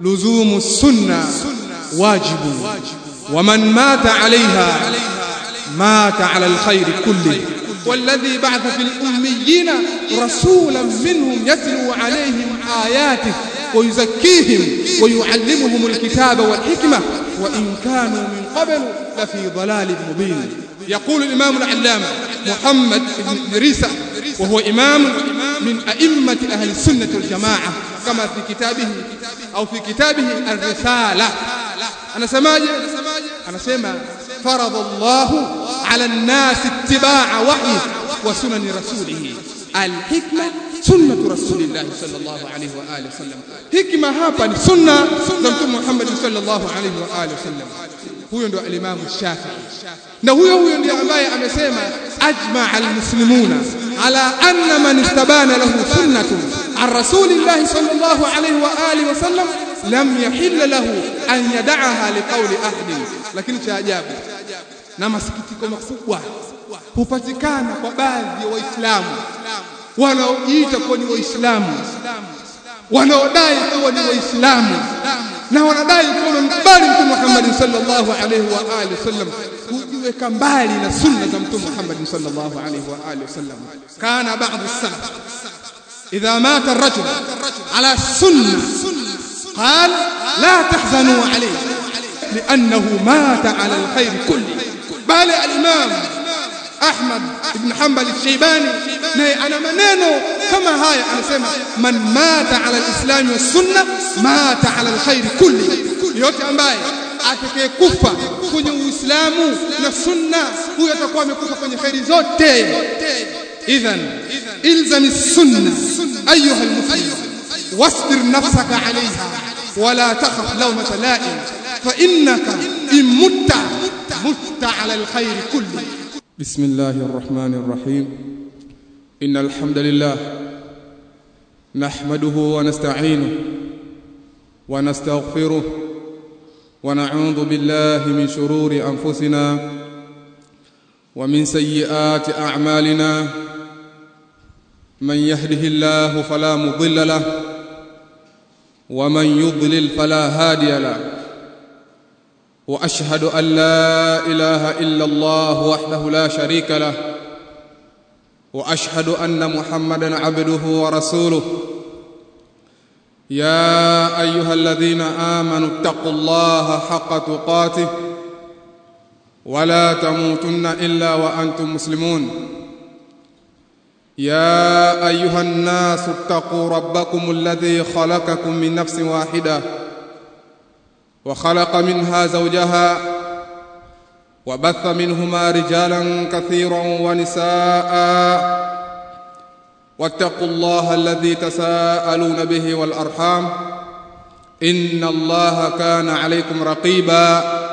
لزوم السنة واجب ومن مات عليها مات على الخير كله والذي بعث في الأميين رسولا منهم يتلو عليهم آياته ويزكيهم ويعلمهم الكتاب والحكمة وإن كانوا من قبل لفي ضلال مبين. يقول الإمام العلامة محمد بن إدريس وهو إمام من أئمة أهل السنة والجماعة كما في كتابه الرسالة. أنا سمع فرض الله على الناس اتباع وحيه وسنن رسوله. الحكمة سنة رسول الله صلى الله عليه وآله وسلم. حكمة hapa ni sunna za Mtume Muhammad sallallahu alaihi wa alihi wasallam. Huyo ndio al-Imam Shafi'i. Na huyo ndiye ambaye amesema ajma'a al-muslimuna ala anna man istabana lahu sunnatun an rasulillahi sallallahu alaihi wa alihi wasallam lam yahill lahu an yad'aha liqawli ahadin. Lakini cha ajabu na masikitiko makubwa hupatikana kwa baadhi ya waislamu wanaojiita kuwa ni waislamu, wanaodai kuwa ni waislamu na wanadai kuwa mbali Mtume Muhammad sallallahu alaihi wa alihi wasallam, kujiweka mbali na sunna za Mtume Muhammad sallallahu alaihi wa alihi wasallam. Kana ba'd as-salaf idha mata ar-rajul ala sunnah قال لا تحزنوا عليه لأنه مات على الخير كله. بل الإمام أحمد بن حنبل الشيباني أنا منينه كما هاي أنا سمع من مات على الإسلام والسنة مات على الخير كله. yote ambaye atakayekufa kwenye Uislamu na sunna huyo atakuwa amekufa kwenye khairi zote. idhan ilzam as-sunnah ayuha al-muslim wasbir nafsaka 'alayha wala takhaf lawmata la'im fa innaka in mutta 'ala al-khair kulli. بسم الله الرحمن الرحيم. إن الحمد لله نحمده ونستعينه ونستغفره ونعوذ بالله من شرور أنفسنا ومن سيئات أعمالنا. من يهده الله فلا مضل له ومن يضلل فلا هادي له. وأشهد أن لا إله إلا الله وحده لا شريك له وأشهد أن محمدًا عبده ورسوله. يا أيها الذين آمنوا اتقوا الله حق تقاته ولا تموتن إلا وأنتم مسلمون. يا أيها الناس اتقوا ربكم الذي خلقكم من نفس واحدة وخلق منها زوجها وبث منهما رجالا كثيرا ونساء واتقوا الله الذي تساءلون به والأرحام إن الله كان عليكم رقيبا.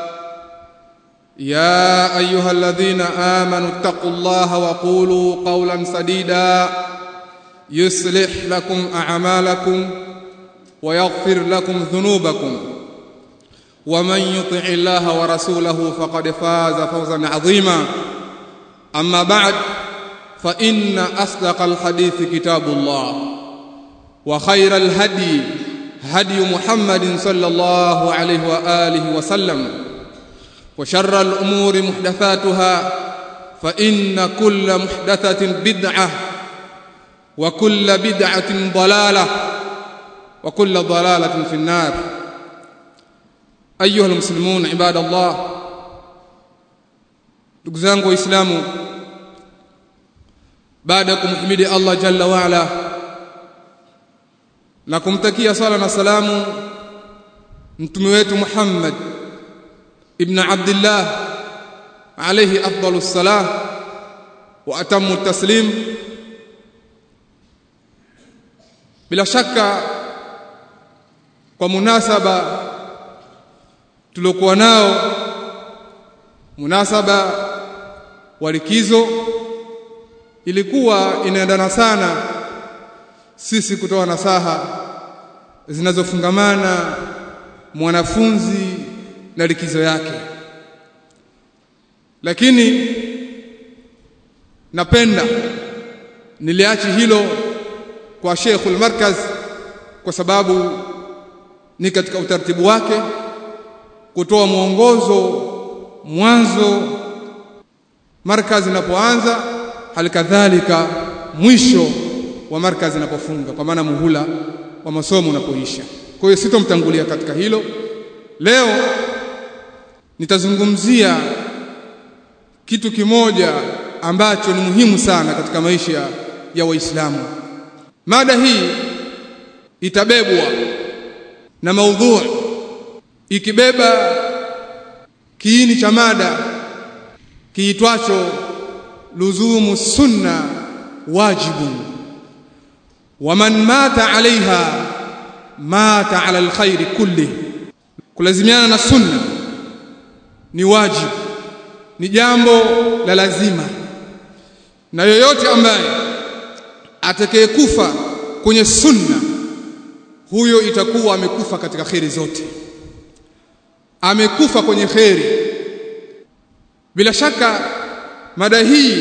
يا أيها الذين آمنوا اتقوا الله وقولوا قولا سديدا يصلح لكم أعمالكم ويغفر لكم ذنوبكم ومن يطع الله ورسوله فقد فاز فوزا عظيما. أما بعد فإن أصدق الحديث كتاب الله وخير الهدي هدي محمد صلى الله عليه وآله وسلم وشر الأمور محدثاتها فإن كل محدثة بدعة وكل بدعة ضلالة وكل ضلالة في النار. أيها المسلمون عباد الله. ndugu zangu waislamu, baada ya kumhimidi Allah jalla wa ala na kumtakia sala na salamu mtume wetu Muhammad ibn Abdullah alayhi afdalus salah wa atammu taslim, bila shaka kwa munasaba tulokuwa nao, munasaba wa likizo, ilikuwa inaendana sana sisi kutoa nasaha zinazofungamana mwanafunzi na likizo yake. Lakini napenda niliachi hilo kwa Sheikhul Markaz kwa sababu ni katika utaratibu wake kutoa mwongozo mwanzo markazi inapoanza, halikadhalika mwisho wa markazi inapofunga, kwa maana muhula wa masomo unapoisha. Kwa hiyo sitomtangulia katika hilo. Leo nitazungumzia kitu kimoja ambacho ni muhimu sana katika maisha ya Waislamu. Mada hii itabebwa na maudhui, ikibeba kiini cha mada kiitwacho luzumu sunna wajibun wa man mata alaiha mata ala alkhairi kulli. Kulazimiana na sunna ni wajibu, ni jambo la lazima, na yoyote ambaye atakayekufa kwenye sunna, huyo itakuwa amekufa katika khairi zote, amekufa kwenye khairi. Bila shaka mada hii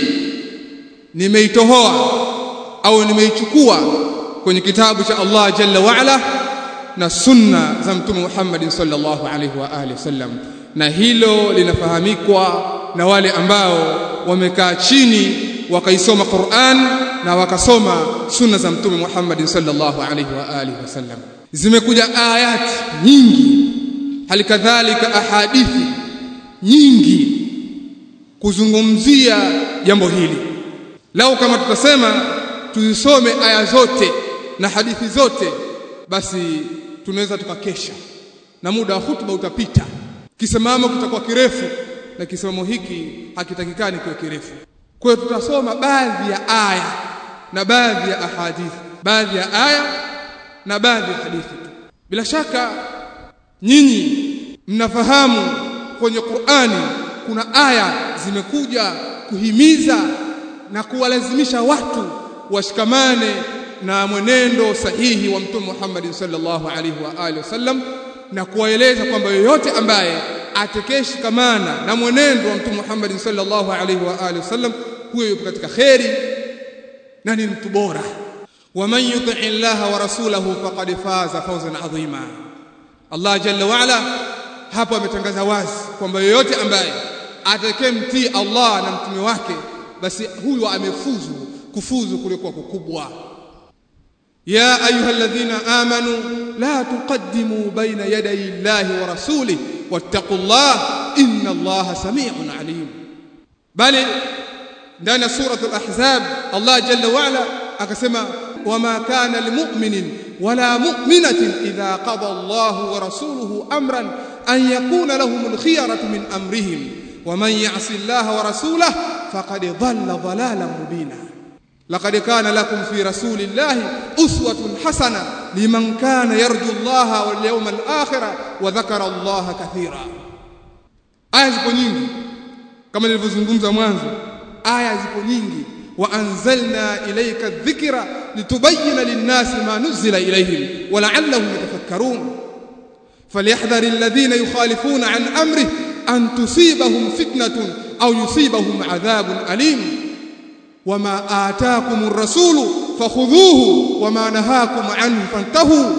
nimeitohoa au nimeichukua kwenye kitabu cha Allah Jalla wa Ala na sunna za Mtume Muhammad sallallahu alaihi wa alihi wasallam, na hilo linafahamikwa na wale ambao wamekaa chini wakaisoma Qur'an na wakasoma sunna za Mtume Muhammad sallallahu alaihi wa alihi wasallam. Zimekuja ayati nyingi, halikadhalika ahadithi nyingi kuzungumzia jambo hili. Lao kama tutasema tuzisome aya zote na hadithi zote, basi tunaweza tukakesha na muda wa hutuba utapita, kisimamo kitakuwa kirefu, na kisimamo hiki hakitakikani kiwe kirefu. Kwa hiyo tutasoma baadhi ya aya na baadhi ya ahadithi, baadhi ya aya na baadhi ya hadithi. Bila shaka nyinyi mnafahamu kwenye Qur'ani kuna aya zimekuja kuhimiza na kuwalazimisha watu washikamane na mwenendo sahihi wa Mtume Muhammad sallallahu alaihi wa alihi wasallam, na kuwaeleza kwamba yoyote ambaye atakayeshikamana na mwenendo wa Mtume Muhammad sallallahu alaihi wa alihi wasallam, huyo yupo katika khairi na ni mtu bora. Wa man yuti'i Allah wa rasulahu faqad faza fawzan adhima. Allah Jalla wa Ala hapo ametangaza wazi kwamba yoyote ambaye atakayemtii Allah na mtume wake, basi huyo amefuzu, kufuzu kulikuwa kukubwa. Ya ayyuhalladhina amanu la tuqaddimu baina yaday Allahi wa rasulihi wattaqullaha inna Allaha samii'un alim. Bali ndani ya suratul Ahzab Allah Jalla wa Ala akasema wama kana lilmu'minin wala mu'minatin idha qada Allahu wa rasuluhu amran an yakuna lahumul khiyaratu min amrihim ومن يعص الله ورسوله فقد ضل ضلالا مبينا. لقد كان لكم في رسول الله أسوة حسنة لمن كان يرجو الله واليوم الآخر وذكر الله كثيرا. aya zipo nyingi kama nilivyozungumza mwanzo, aya zipo nyingi. wa anzalna ilayka dhikra litubayyana lin-nasi ma nuzila ilayhim wa la'allahum yatafakkarun. falyahdhari alladhina yukhalifuna an amrihi an tusibahum fitnatun aw yusibahum adhabun alim. wama ataakumur rasulu fakhudhuhu wama nahakum anhu fantahu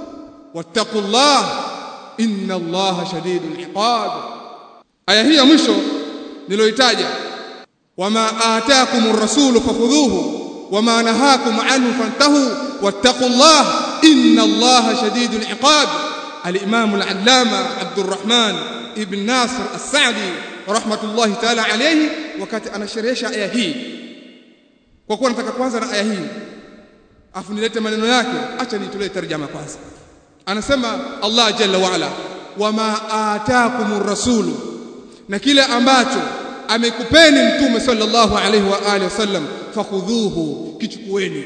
wattaqullaha inna Allaha shadidul iqab. Aya hii ya mwisho niloitaja, wama ataakumur rasulu fakhudhuhu wama nahakum anhu fantahu wattaqullaha inna Allaha shadidul iqab. Al-Imam al-Allama Abdurrahman ibn Nasr as-Sa'di rahmatullahi ta'ala alayhi, wakati anasherehesha aya hii, kwa kuwa nataka kwanza na aya hii afu nilete maneno yake, acha nitolee tarjama kwanza. Anasema Allah Jalla wa Ala, wama ataakumur rasulu, na kile ambacho amekupeni mtume sallallahu alayhi wa alihi wasallam, fakhudhuhu, kichukueni.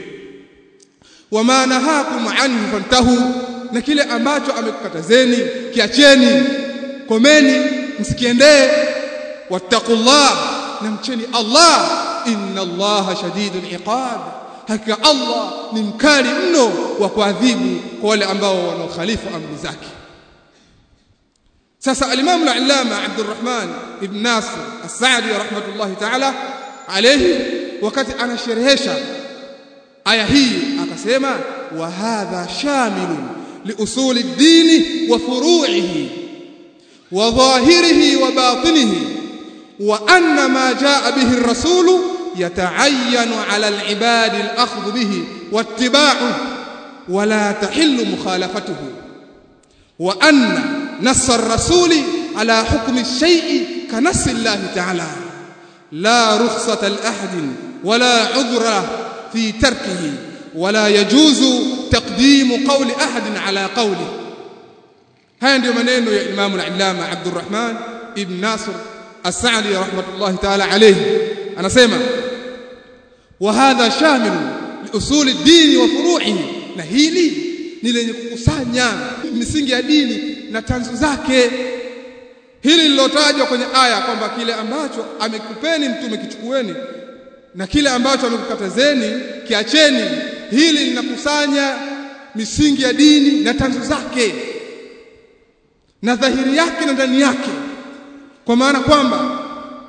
Wama nahakum anhu fantahu, na kile ambacho amekukatazeni kiacheni, komeni, msikiendee. Wattaqullah, na mcheni Allah, inna Allaha shadidul iqab, hakika Allah ni mkali mno wa kuadhibu kwa wale ambao wanaokhalifu amri zake. Sasa al-Imam al-Allama Abdurrahman ibn Nasr as-Sa'di rahmatullahi ta'ala alayhi, wakati anasherehesha aya hii akasema, wa hadha shamilun liusuli ad-din wa furu'ihi wa dhahirihi wa batinihi wa anna ma jaa bihi ar-rasul yata'ayyanu 'ala al-'ibad al-akhdh bihi wattiba'uhu wa la tahillu mukhalafatuhu wa anna nass ar-rasul 'ala hukmi ash-shay'i ka nass Allah ta'ala la rukhsata li-ahadin wa la 'udhra fi tarkihi wa la yajuzu taqdim qawli ahadin 'ala qawlihi. Haya ndio maneno ya Imam al-Allama Abdurrahman ibn Nasir as-Sa'di rahmatullahi ta'ala alayhi. Anasema wa hadha shamil li usul ad-din wa furu'ihi, na hili ni lenye kukusanya misingi ya dini na tanzu zake. Hili lilotajwa kwenye aya kwamba kile ambacho amekupeni mtume kichukueni na kile ambacho amekukatazeni kiacheni, hili linakusanya misingi ya dini na tanzu zake na dhahiri yake na ndani yake, kwa maana kwamba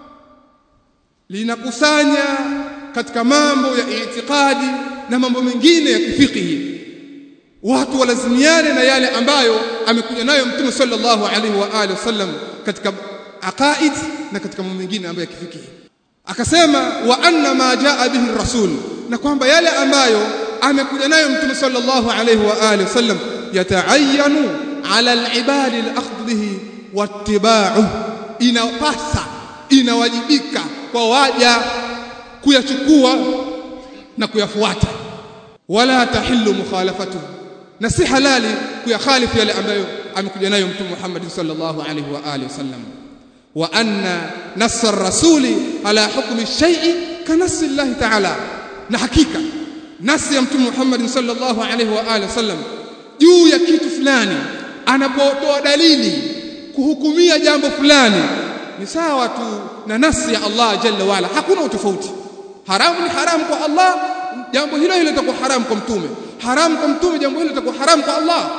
linakusanya katika mambo ya itikadi na mambo mengine ya kifikihi. Watu walazimiane na yale ambayo amekuja nayo mtume sallallahu alaihi wa alihi wasallam katika aqaid na katika mambo mengine ambayo ya kifikihi. Akasema wa anna ma jaa bihi rasul, na kwamba yale ambayo amekuja nayo mtume sallallahu alaihi wa alihi wasallam yataayyanu ala al-ibad al-akhdh bihi wattiba'uhu, inapasa inawajibika kwa waja kuyachukua na kuyafuata. Wala tahillu mukhalafatuhu, na si halali kuyakhalifu yale ambayo amekuja nayo mtume Muhammad sallallahu alaihi wa alihi wasallam. Wa anna nass ar-rasuli ala hukmi ash-shay'i ka nass Allah ta'ala, na hakika nasi ya mtume Muhammad sallallahu alaihi wa alihi wasallam juu ya kitu fulani, anapotoa dalili kuhukumia jambo fulani, ni sawa tu na nasi ya Allah jalla wala, hakuna utofauti. Haramu ni haramu kwa Allah, jambo hilo hilo litakuwa haramu kwa mtume. Haramu kwa mtume, jambo hilo litakuwa haramu kwa Allah.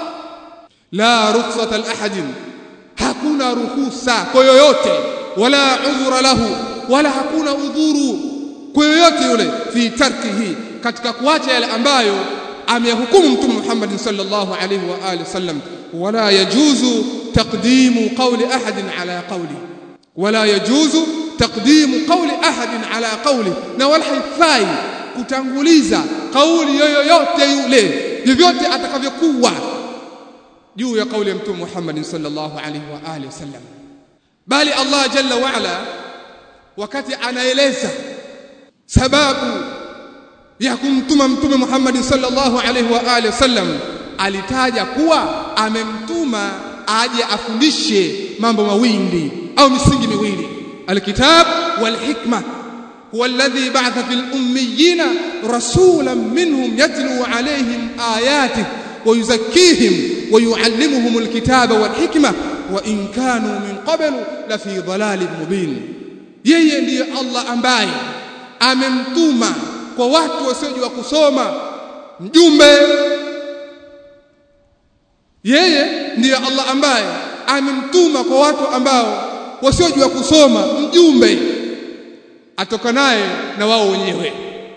La rukhsata li ahadin, hakuna ruhusa kwa yoyote, wala udhura lahu, wala hakuna udhuru kwa yoyote yule, fi tarkihi, katika kuacha yale ambayo amehukumu mtume Muhammad sallallahu alaihi wa alihi wasallam. Wala yajuzu taqdimu qawli ahadin ala qawli, wala yajuzu taqdimu qawli ahadin ala qawli, na wala haifai kutanguliza kauli yoyote yule vyovyote atakavyokuwa juu ya kauli ya mtume Muhammad sallallahu alaihi wa alihi wasallam. Bali Allah jalla wa ala wakati anaeleza sababu ya kumtuma mtume Muhammad sallallahu alaihi wa alihi wasallam, alitaja kuwa amemtuma aje afundishe mambo mawili au misingi miwili, alkitab wal hikma. huwa alladhi ba'atha fil ummiyina rasulan minhum yatlu alayhim ayatihi wa yuzakkihim wa yuallimuhum alkitaba wal hikma wa in kanu min qablu la fi dhalalin mubin. Yeye ndiye Allah ambaye amemtuma kwa watu wasiojua kusoma mjumbe. Yeye ndiye Allah ambaye amemtuma kwa watu ambao wasiojua kusoma mjumbe atokanaye na wao wenyewe.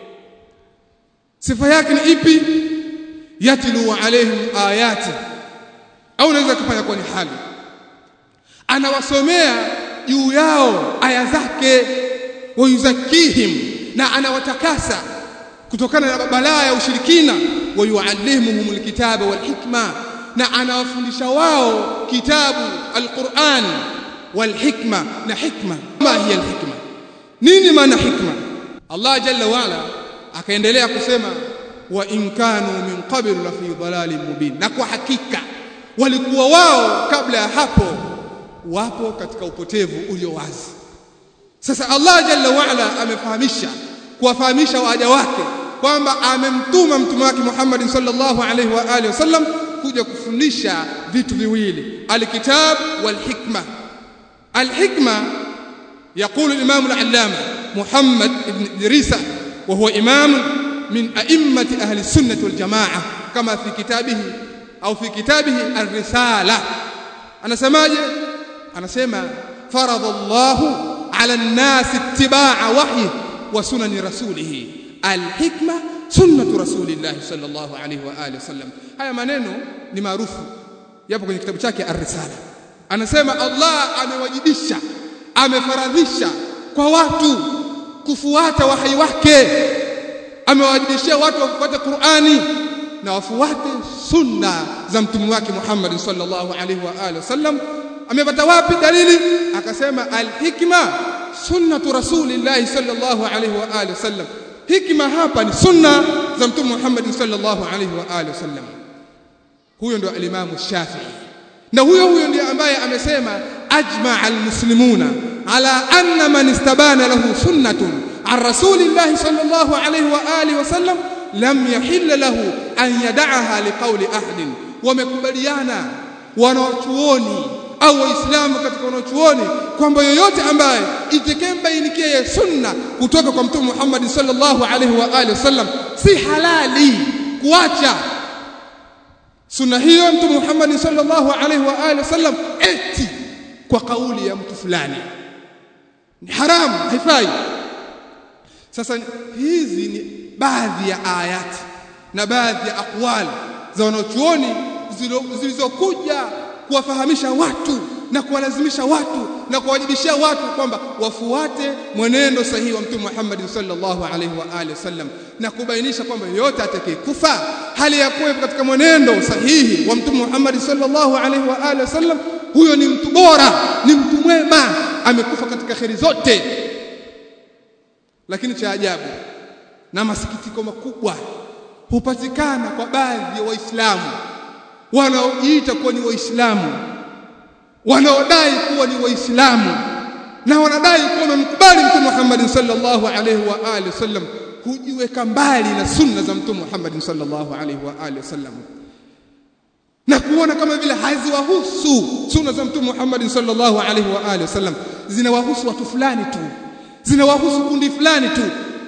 Sifa yake ni ipi? Yatlu alaihim ayati, au unaweza kufanya kwa ni hali, anawasomea juu yao aya zake, wa yuzakkihim, na anawatakasa kutokana na balaa ya ushirikina, wa yuallimuhum alkitaba wal hikma, na anawafundisha wao kitabu alquran wal hikma, na hikma. Ma hiya alhikma? Nini maana hikma? Allah jalla wala akaendelea kusema wa in kanu min qablu la fi dhalalin mubin, na kwa hakika walikuwa wao kabla ya hapo wapo katika upotevu ulio wazi. Sasa Allah jalla wala amefahamisha, kuwafahamisha waja wake kwamba amemtuma mtume wake Muhammad sallallahu alaihi wa alihi wasallam kuja kufundisha vitu viwili, alkitab wal hikma. Alhikma يقول الإمام العلامة محمد بن إدريس وهو إمام من أئمة أهل السنة والجماعة كما في كتابه أو في كتابه الرسالة. أنا سمع فرض الله على الناس اتباع وحيه وسنن رسوله. الحكمة سنة رسول الله صلى الله عليه وآله وسلم. هيا maneno ni maarufu, yapo kwenye kitabu chake Ar-Risala. Anasema Allah amewajibisha, amefaradhisha kwa watu kufuata wahyi wake, amewajibishia watu wafuate Qur'ani na wafuate sunna za mtume wake Muhammad sallallahu alaihi wa alihi wasallam. Amepata wapi dalili? Akasema al-hikma sunnatu rasulillah sallallahu alaihi wa alihi wasallam. Hikma hapa ni sunna za mtume Muhammad sallallahu alaihi wa alihi wasallam. Huyo ndio al-Imam Shafi'i, na huyo ndiye ambaye amesema ajma'a al-muslimuna ala anna man istabana lahu sunnatun an rasulillah sallallahu alaihi wa alihi wasallam lam yahill lahu an yad'aha liqawli ahadin. Wamekubaliana wanachuoni au waislamu katika wanachuoni kwamba yoyote ambaye itakayembainikia sunna kutoka kwa mtume Muhammad sallallahu alaihi wa alihi wasallam si halali kuacha sunna hiyo mtume Muhammad sallallahu alaihi wa alihi wasallam eti kwa kauli ya mtu fulani, ni haramu, haifai. Sasa hizi ni baadhi ya ayati na baadhi ya aqwali za wanachuoni zilizokuja kuwafahamisha watu na kuwalazimisha watu na kuwajibishia watu kwamba wafuate mwenendo sahihi wa mtume Muhammad sallallahu alaihi wa alihi wasallam, na kubainisha kwamba yote atakayekufa hali ya kuwa katika mwenendo sahihi wa mtume Muhammad sallallahu alaihi wa alihi wasallam, huyo ni mtu bora, ni mtu mwema, amekufa katika kheri zote. Lakini cha ajabu na masikitiko makubwa hupatikana kwa baadhi ya waislamu wanaojiita kuwa ni waislamu, wanaodai kuwa ni waislamu na wanadai kuwa wamemkubali mtume Muhammad sallallahu alaihi wa alihi wasallam, kujiweka mbali na sunna za mtume Muhammad sallallahu alaihi wa alihi wasallam na kuona kama vile haziwahusu sunna za mtume Muhammad sallallahu alaihi wa alihi wasallam, zinawahusu watu fulani tu, zinawahusu kundi fulani tu.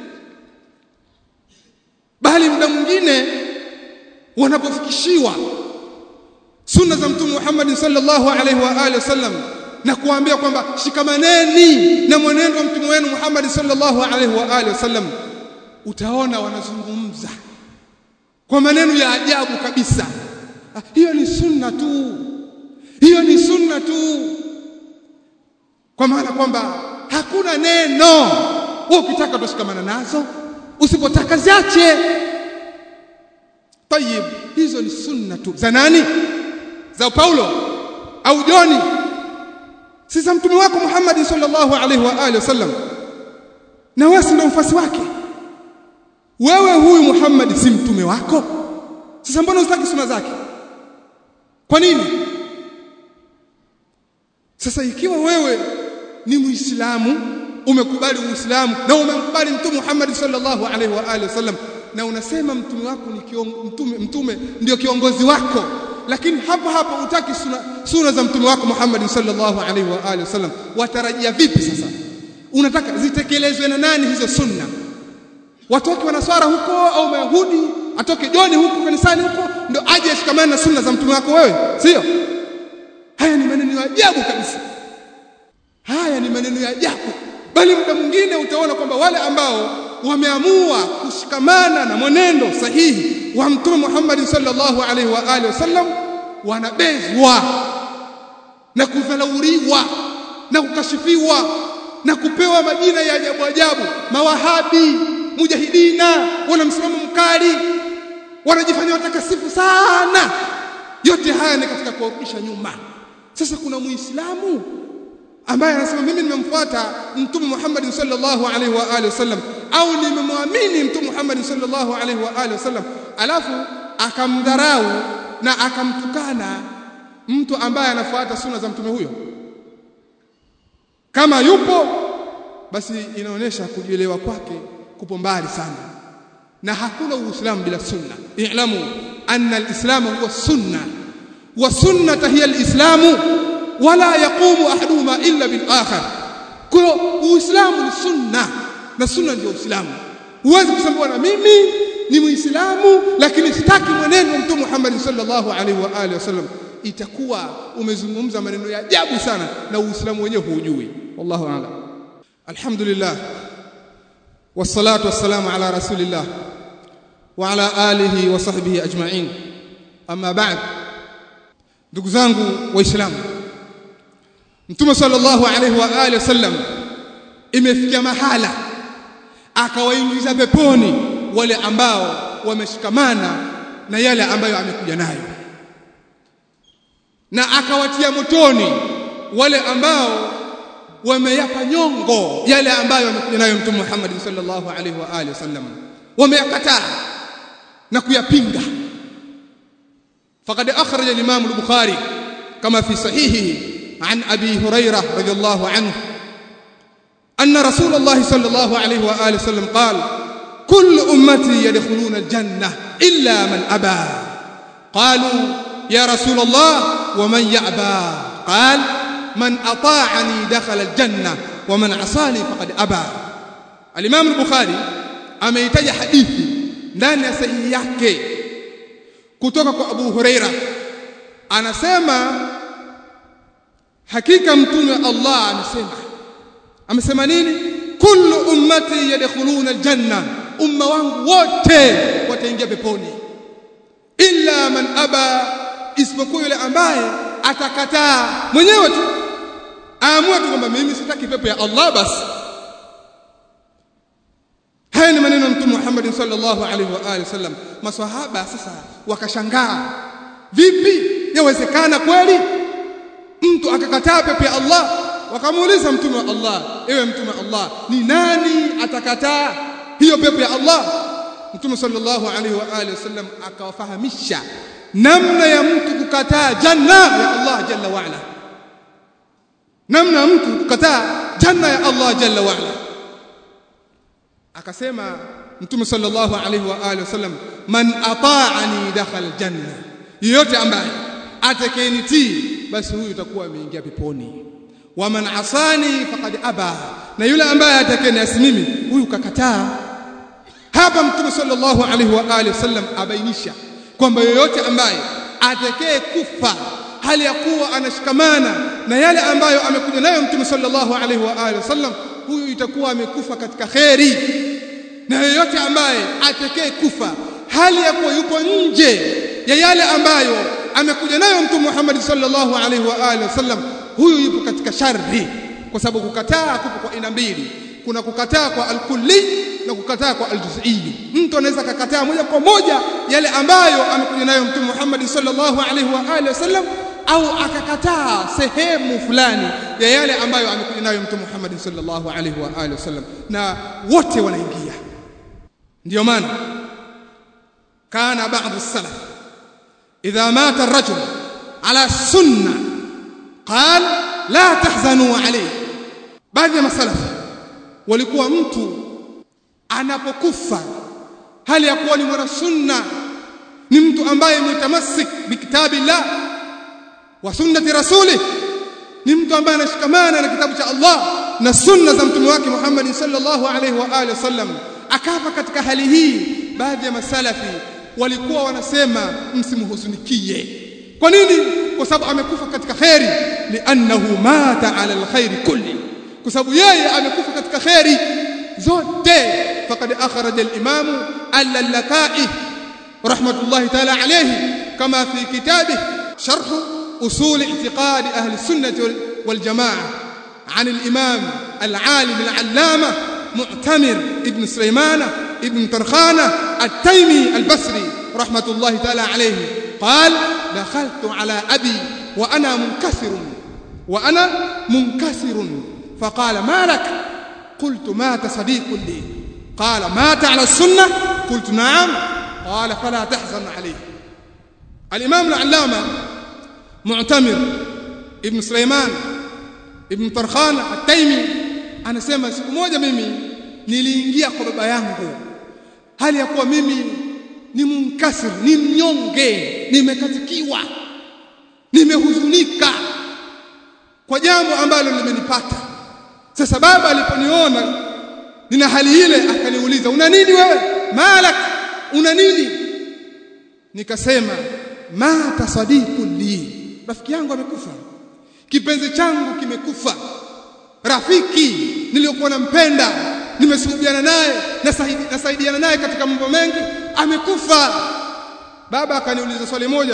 Bali muda mwingine wanapofikishiwa sunna za mtume Muhammad sallallahu alaihi wa alihi wasallam na kuambia kwamba shikamaneni na mwenendo wa mtume wenu Muhammad sallallahu alaihi wa alihi wasallam, utaona wanazungumza kwa maneno ya ajabu kabisa. Hiyo ni sunna tu, hiyo ni sunna tu, kwa maana kwamba hakuna neno, wewe ukitaka tushikamana nazo, usipotaka ziache. Tayib, hizo ni sunna tu za nani? Za Paulo au Joni? Si za mtume wako Muhammad sallallahu alaihi wa alihi wasallam, na wewe ndio mfasi wake. Wewe huyu Muhammad si mtume wako? Sasa mbona unataka sunna zake? Kwa nini? Sasa ikiwa wewe ni Muislamu, umekubali Uislamu na umemkubali mtume Muhammad sallallahu alaihi wa alihi wasallam, na unasema mtume wako ni mtume ndio kiongozi wako, lakini hapo utaki sunna za mtume wako Muhammad sallallahu alaihi wa alihi wasallam, watarajia vipi sasa? Unataka zitekelezwe na nani hizo sunna? Watoke wanaswara huko au Mayahudi, atoke Joni huko kanisani huko ndio aje ashikamane na sunna za mtume wako wewe? Sio. Haya ni maneno ya ajabu kabisa, haya ni maneno ya ajabu. Bali muda mwingine utaona kwamba wale ambao wameamua kushikamana na mwenendo sahihi wa mtume Muhammad sallallahu alaihi wa alihi wasallam wanabezwa na kudhalauriwa na kukashifiwa na kupewa majina ya ajabu ajabu: mawahabi, mujahidina, wana msimamo mkali, wanajifanya watakasifu sana. Yote haya ni katika kuwarudisha nyuma. Sasa kuna Muislamu ambaye anasema mimi nimemfuata mtume Muhammad sallallahu alaihi wa alihi wasallam, au nimemwamini mtume Muhammad sallallahu alaihi wa alihi wasallam, alafu akamdharau na akamtukana mtu ambaye anafuata sunna za mtume huyo. Kama yupo, basi inaonyesha kujielewa kwake kupo mbali sana, na hakuna Uislamu bila sunna. I'lamu anna al-islamu huwa sunna wa sunnata hiya al-islamu wala yaqumu ahaduhuma illa bil akhar. Kwa Uislamu ni sunna na sunna ndio Uislamu. Huwezi kusema bwana mimi ni Muislamu lakini sitaki mwenendo wa mtume Muhammad sallallahu alaihi wa alihi wasallam, itakuwa umezungumza maneno ya ajabu sana na Uislamu wenyewe hujui. Wallahu a'lam. Alhamdulillah wassalatu wassalamu ala rasulillah wa ala alihi wa sahbihi ajma'in. Amma ba'd, Ndugu zangu waislamu, Mtume sallallahu alaihi wa alihi wasallam imefikia mahala akawaingiza peponi wale ambao wameshikamana na yale ambayo amekuja nayo, na akawatia motoni wale ambao wameyapa nyongo yale ambayo amekuja nayo Mtume Muhammad sallallahu alaihi wa alihi wasallam, wameyakataa na kuyapinga. فقد أخرج الإمام البخاري كما في صحيحه عن أبي هريرة رضي الله عنه أن رسول الله صلى الله عليه وآله وسلم قال: كل أمتي يدخلون الجنة إلا من أبى. قالوا: يا رسول الله ومن يأبى؟ قال: من أطاعني دخل الجنة ومن عصاني فقد أبى. الإمام البخاري ameitaja hadithi ndani ya sahihi yake kutoka kwa Abu Huraira, anasema hakika mtume Allah amesema nini? Kullu ummati yadkhuluna aljanna, umma wangu wote wataingia peponi, illa man aba, isipokuwa yule ambaye atakataa mwenyewe tu, aamua tu kwamba mimi sitaki pepo ya Allah basi. Haya ni maneno ya Mtume Muhammad sallallahu alaihi wa alihi wasallam. Maswahaba sasa wakashangaa, vipi yawezekana kweli mtu akakataa pepo ya Allah? Wakamuuliza Mtume wa Allah, ewe Mtume wa Allah, ni nani atakataa hiyo pepo ya Allah? Mtume sallallahu alaihi wa alihi wasallam akawafahamisha namna ya mtu kukataa janna ya Allah jalla wa ala, namna ya mtu kukataa janna ya Allah jalla wa ala. Akasema Mtume sallallahu alaihi wa alihi wasallam, man ata'ani dakhala aljanna, yote ambaye atakayenitii basi huyu itakuwa ameingia peponi. Wa man asani faqad aba, na yule ambaye atakayeniasi mimi huyu kakataa. Hapa Mtume sallallahu alaihi wa alihi wasallam abainisha kwamba yoyote ambaye atakaye kufa hali ya kuwa anashikamana na yale ambayo amekuja nayo Mtume sallallahu alaihi wa alihi wasallam, huyu itakuwa amekufa katika khairi. Na yoyote ambaye atakaye kufa hali ya kuwa yupo nje ya yale ambayo amekuja nayo Mtume Muhammad sallallahu alaihi wa alihi wasallam, huyu yupo katika shari. Kwa sababu kukataa kupo kwa aina mbili, kuna kukataa kwa al-kulli na kukataa kwa al-juz'i. Mtu anaweza kukataa moja kwa moja yale ambayo amekuja nayo Mtume Muhammad sallallahu alaihi wa alihi wasallam, au akakataa sehemu fulani ya yale ambayo amekuja nayo Mtume Muhammad sallallahu alaihi wa alihi wasallam, na wote wanaingia. Ndio maana kana baadhi salaf idha mata ar-rajul ala sunna qal la tahzanu alayhi. Baadhi ya masalaf walikuwa mtu anapokufa hali ya kuwa ni mwana sunna, ni mtu ambaye mutamassik bi kitabillah wa sunnati rasulih, ni mtu ambaye anashikamana na kitabu cha Allah na sunna za mtume wake Muhammad sallallahu alaihi wa alihi wasallam, akafa katika hali hii. Baadhi ya masalafi walikuwa wanasema msimhuzunikie. Kwa nini? Kwa sababu amekufa katika khairi, li'annahu mata ala alkhairi kulli, kwa sababu yeye amekufa katika khairi zote. Faqad akhraja al-imam al-Laka'i rahmatullahi ta'ala alayhi kama fi kitabihi sharh usul i'tiqad ahli sunnah wal jamaa عن الإمام العالم العلامة معتمر ابن سليمان ابن ترخانة التيمي البصري رحمة الله تعالى عليه قال: دخلت على أبي وأنا منكسر فقال: ما لك؟ قلت: مات صديق لي. قال: مات على السنة؟ قلت: نعم. قال: فلا تحزن عليه. الإمام العلامة معتمر ابن سليمان ibn Tarkhan at-Taimi anasema, siku moja mimi niliingia kwa baba yangu hali ya kuwa mimi ni munkasir, ni mnyonge, nimekatikiwa, nimehuzunika kwa jambo ambalo limenipata. Sasa baba aliponiona nina hali ile akaniuliza, una nini wewe? Malak, una nini? Nikasema, mata sadiqun li, rafiki yangu amekufa, kipenzi changu kimekufa, rafiki niliyokuwa nampenda, nimesuhubiana naye, nasaidiana naye katika mambo mengi, amekufa. Baba akaniuliza swali moja tu,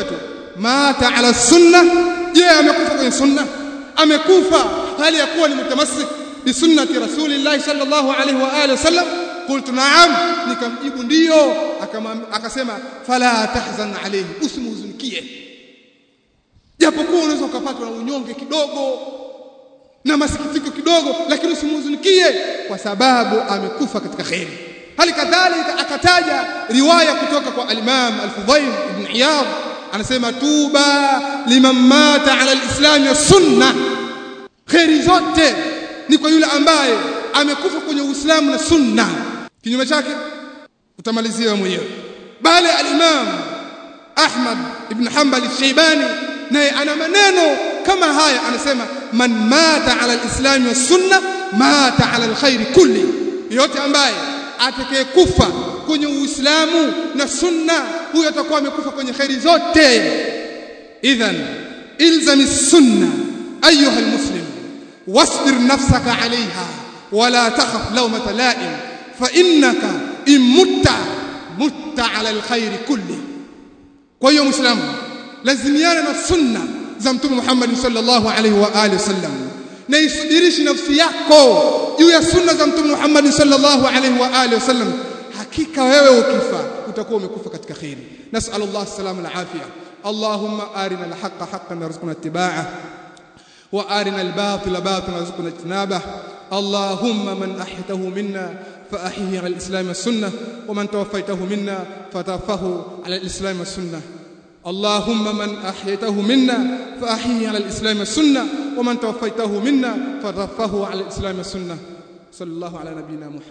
mata ala sunna, je amekufa kwenye sunna? Amekufa hali ya kuwa ni mutamassik bi sunnati rasulillah sallallahu alaihi wa alihi wasallam? Qultu na'am, nikamjibu ndio. Akasema fala tahzan alayhi, usimhuzunikie, japokuwa unaweza ukapatwa na unyonge kidogo na masikitiko kidogo, lakini usimhuzunikie kwa sababu amekufa katika khairi. Hali kadhalika akataja riwaya kutoka kwa al-Imam al-Fudayl ibn Iyad, anasema tuba liman mata ala al-islam wa sunna, khairi zote ni kwa yule ambaye amekufa kwenye Uislamu na sunna. Kinyume chake utamalizia mwenyewe. Bali al-Imam Ahmad ibn Hanbal al-Shaybani naye ana maneno kama haya, anasema man mata ala al-islam wa sunna mata ala al-khair kulli, yote ambaye atakayekufa kwenye Uislamu na sunna, huyo atakuwa amekufa kwenye khairi zote. Idhan ilzam as-sunna ayuha al-muslim wasbir nafsaka 'alayha wala takhaf lawmata la'im fa innaka in mutta 'ala al-khair kulli. Kwa hiyo muislamu lazimiana na sunna za Mtume Muhammad sallallahu alaihi wa alihi wasallam, na isubirishi nafsi yako juu ya sunna za Mtume Muhammad sallallahu alaihi wa alihi wasallam. Hakika wewe ukifa utakuwa umekufa katika khairi. Nas'alullah as-salama wal-afiyah. Allahumma arina al-haqqa haqqan warzuqna ittiba'ah wa arina al-batila batilan warzuqna ijtinabah. Allahumma man ahyaytahu minna fa ahyihi 'ala al-islam was-sunnah wa man tawaffaytahu minna fatawaffahu 'ala al-islam was-sunnah. اللهم من أحييته منا فأحيه على الإسلام والسنة ومن توفيته منا فتوفه على الإسلام والسنة. صلى الله على نبينا محمد.